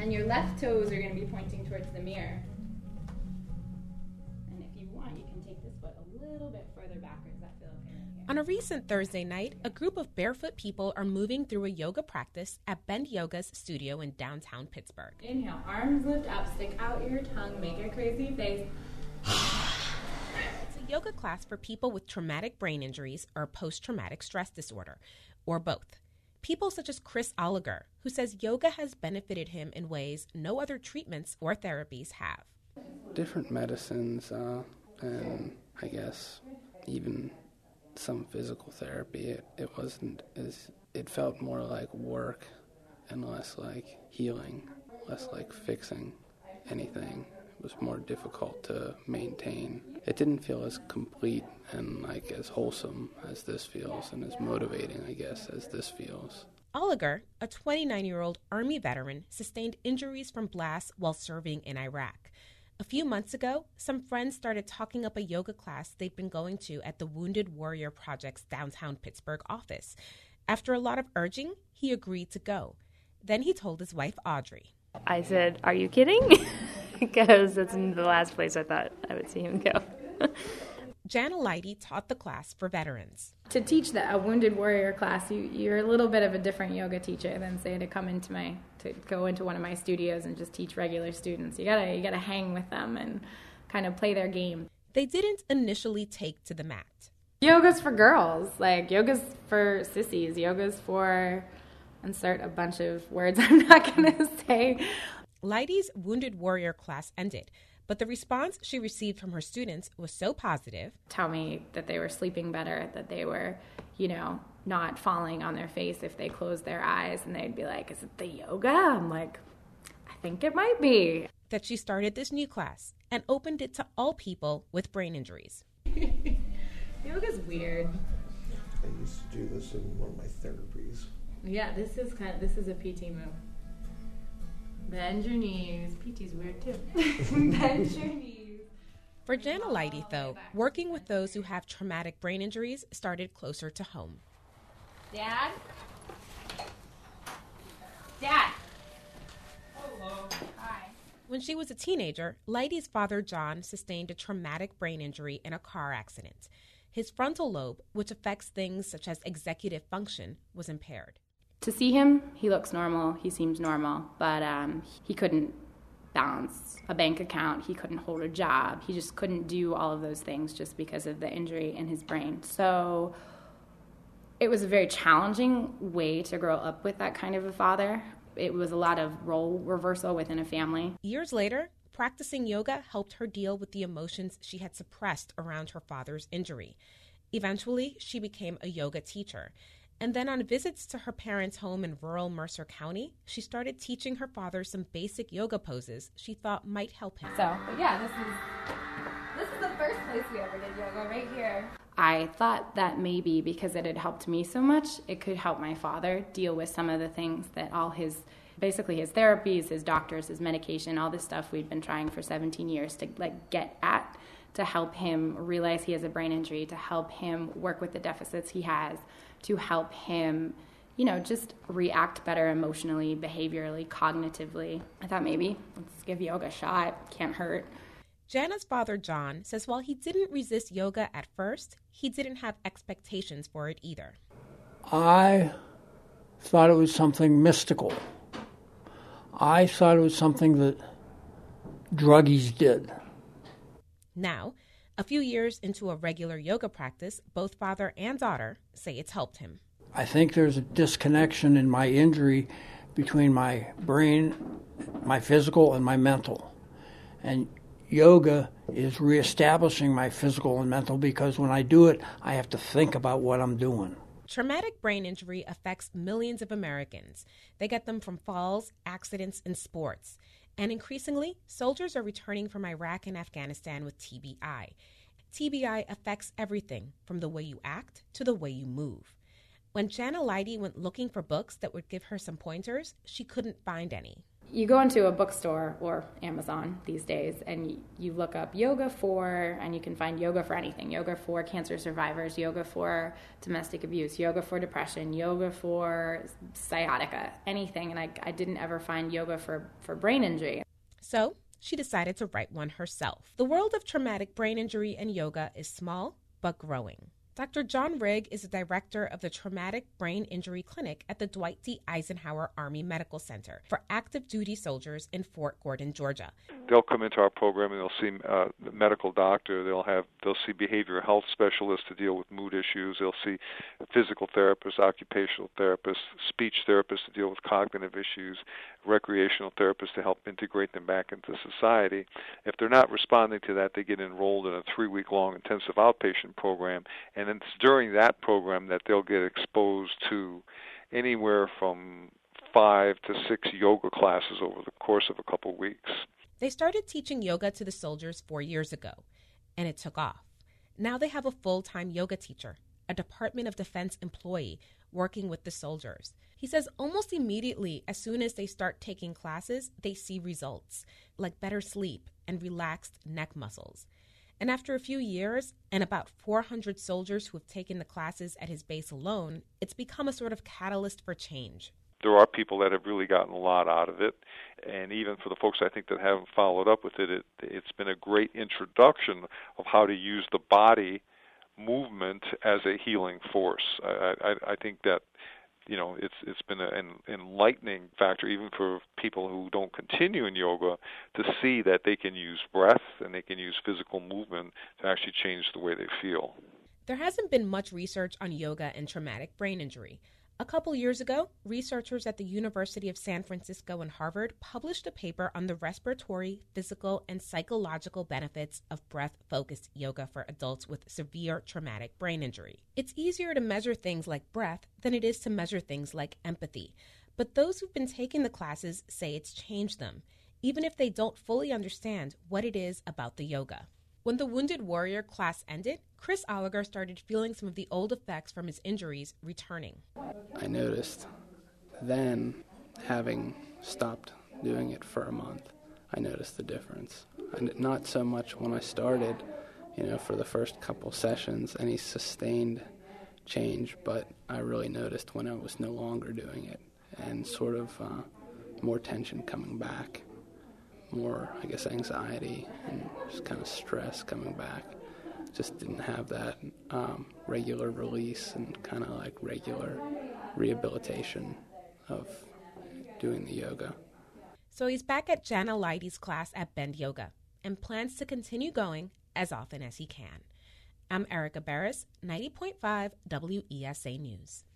And your left toes are going to be pointing towards the mirror. And if you want, you can take this foot a little bit further backwards. That feel okay right here. On a recent Thursday night, a group of barefoot people are moving through a yoga practice at Bend Yoga's studio in downtown Pittsburgh. Inhale, arms lift up, stick out your tongue, make a crazy face. It's a yoga class for people with traumatic brain injuries or post-traumatic stress disorder, or both. People such as Chris Oliger, who says yoga has benefited him in ways no other treatments or therapies have. Different medicines, and I guess even some physical therapy. It wasn't as, it felt more like work and less like healing, less like fixing anything. It was more difficult to maintain. It didn't feel as complete and like as wholesome as this feels, and as motivating, I guess, as this feels. Oliger, a 29-year-old Army veteran, sustained injuries from blasts while serving in Iraq. A few months ago, some friends started talking up a yoga class they'd been going to at the Wounded Warrior Project's downtown Pittsburgh office. After a lot of urging, he agreed to go. Then he told his wife, Audrey. I said, "Are you kidding?" Because that's the last place I thought I would see him go. Jana Leidy taught the class for veterans. To teach a Wounded Warrior class, you're a little bit of a different yoga teacher than, say, to go into one of my studios and just teach regular students. You gotta hang with them and kind of play their game. They didn't initially take to the mat. Yoga's for girls. Like, yoga's for sissies. Yoga's for, insert a bunch of words I'm not gonna say. Leidy's Wounded Warrior class ended, but the response she received from her students was so positive. Tell me that they were sleeping better, that they were, not falling on their face if they closed their eyes, and they'd be like, "Is it the yoga?" I'm like, "I think it might be." That she started this new class and opened it to all people with brain injuries. Yoga's weird. I used to do this in one of my therapies. Yeah, this is a PT move. Bend your knees. PT's weird too. Bend your knees. For Jana Leidy, though, working with those who have traumatic brain injuries started closer to home. Dad? Dad! Hello. Hi. When she was a teenager, Leidy's father, John, sustained a traumatic brain injury in a car accident. His frontal lobe, which affects things such as executive function, was impaired. To see him, he looks normal, he seems normal, but he couldn't balance a bank account, he couldn't hold a job, he just couldn't do all of those things just because of the injury in his brain. So it was a very challenging way to grow up with that kind of a father. It was a lot of role reversal within a family. Years later, practicing yoga helped her deal with the emotions she had suppressed around her father's injury. Eventually, she became a yoga teacher. And then on visits to her parents' home in rural Mercer County, she started teaching her father some basic yoga poses she thought might help him. So, yeah, this is the first place we ever did yoga, right here. I thought that maybe because it had helped me so much, it could help my father deal with some of the things that basically his therapies, his doctors, his medication, all this stuff we'd been trying for 17 years to get at, to help him realize he has a brain injury, to help him work with the deficits he has, to help him, just react better emotionally, behaviorally, cognitively. I thought maybe let's give yoga a shot. Can't hurt. Jana's father, John, says while he didn't resist yoga at first, he didn't have expectations for it either. I thought it was something mystical. I thought it was something that druggies did. Now, a few years into a regular yoga practice, both father and daughter say it's helped him. I think there's a disconnection in my injury between my brain, my physical, and my mental. And yoga is reestablishing my physical and mental because when I do it, I have to think about what I'm doing. Traumatic brain injury affects millions of Americans. They get them from falls, accidents, and sports. And increasingly, soldiers are returning from Iraq and Afghanistan with TBI. TBI affects everything from the way you act to the way you move. When Jana Leidy went looking for books that would give her some pointers, she couldn't find any. You go into a bookstore or Amazon these days and you look up yoga for, and you can find yoga for anything. Yoga for cancer survivors, yoga for domestic abuse, yoga for depression, yoga for sciatica, anything. And I didn't ever find yoga for brain injury. So she decided to write one herself. The world of traumatic brain injury and yoga is small but growing. Dr. John Rigg is the director of the Traumatic Brain Injury Clinic at the Dwight D. Eisenhower Army Medical Center for active duty soldiers in Fort Gordon, Georgia. They'll come into our program and they'll see a medical doctor. They'll see behavioral health specialists to deal with mood issues. They'll see physical therapists, occupational therapists, speech therapists to deal with cognitive issues, recreational therapists to help integrate them back into society. If they're not responding to that, they get enrolled in a 3-week-long intensive outpatient program. And it's during that program that they'll get exposed to anywhere from 5 to 6 yoga classes over the course of a couple weeks. They started teaching yoga to the soldiers 4 years ago, and it took off. Now they have a full-time yoga teacher, a Department of Defense employee working with the soldiers. He says almost immediately, as soon as they start taking classes, they see results, like better sleep and relaxed neck muscles. And after a few years, and about 400 soldiers who have taken the classes at his base alone, it's become a sort of catalyst for change. There are people that have really gotten a lot out of it, and even for the folks I think that haven't followed up with it, it's been a great introduction of how to use the body movement as a healing force. I think that it's been an enlightening factor even for people who don't continue in yoga to see that they can use breath and they can use physical movement to actually change the way they feel. There hasn't been much research on yoga and traumatic brain injury. A couple years ago, researchers at the University of San Francisco and Harvard published a paper on the respiratory, physical, and psychological benefits of breath-focused yoga for adults with severe traumatic brain injury. It's easier to measure things like breath than it is to measure things like empathy. But those who've been taking the classes say it's changed them, even if they don't fully understand what it is about the yoga. When the Wounded Warrior class ended, Chris Oliger started feeling some of the old effects from his injuries returning. I noticed then, having stopped doing it for a month, I noticed the difference. And not so much when I started, for the first couple sessions, any sustained change, but I really noticed when I was no longer doing it, and sort of more tension coming back. More, anxiety and just kind of stress coming back. Just didn't have that regular release and kind of like regular rehabilitation of doing the yoga. So he's back at Jana Leidy's class at Bend Yoga and plans to continue going as often as he can. I'm Erica Barris, 90.5 WESA News.